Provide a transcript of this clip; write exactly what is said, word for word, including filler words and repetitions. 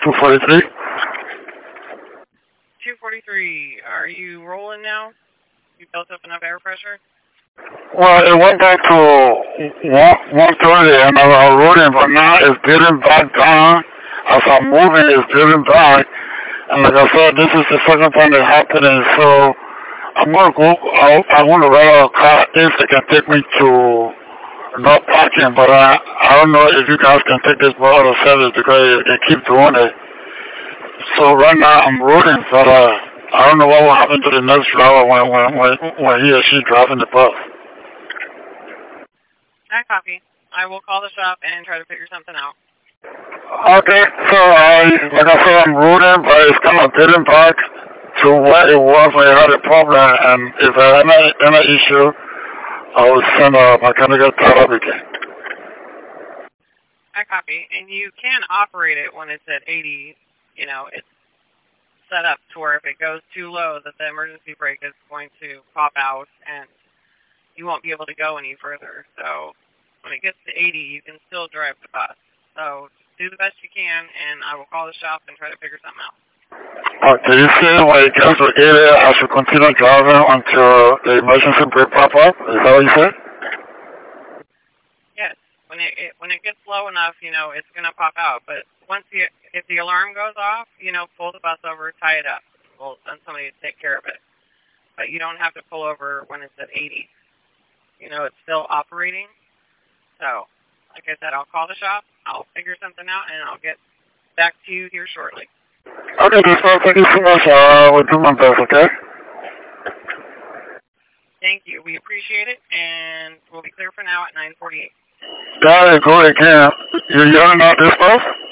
two forty-three. two forty-three, are you rolling now? You built up enough air pressure? Well, it went back to one thirty and I was rolling, but now it's getting back down. As I'm moving, it's getting back. And like I said, this is the second time it's happening, so I'm going to go out. I want to rent a car if they can take me to not parking, but I, I don't know if you guys can take this boat out of service because they keep doing it. So right now I'm rolling, but uh, I don't know what will happen to the next driver when, when, when, when he or she driving the bus. I copy. I will call the shop and try to figure something out. Okay, so I, like I said, I'm rolling, but it's kind of getting back to where it was when I had a problem, and if I have any, any issue, I will send a mechanical car up again. I copy. And you can operate it when it's at eighty, you know, it's set up to where if it goes too low that the emergency brake is going to pop out and you won't be able to go any further. So when it gets to eighty, you can still drive the bus. So do the best you can, and I will call the shop and try to figure something out. Okay, you say when it gets to eighty, I should continue driving until the emergency brake pop up? Is that what you said? Yes. When it, it when it gets low enough, you know, it's going to pop out. But once the, if the alarm goes off, you know, pull the bus over, tie it up. We'll send somebody to take care of it. But you don't have to pull over when it's at eighty. You know, it's still operating. So, like I said, I'll call the shop, I'll figure something out, and I'll get back to you here shortly. Okay, so thank you so much. I will do my best, okay? Thank you. We appreciate it, and we'll be clear for now at nine forty-eight. Got it. Go again. You're yelling out this bus?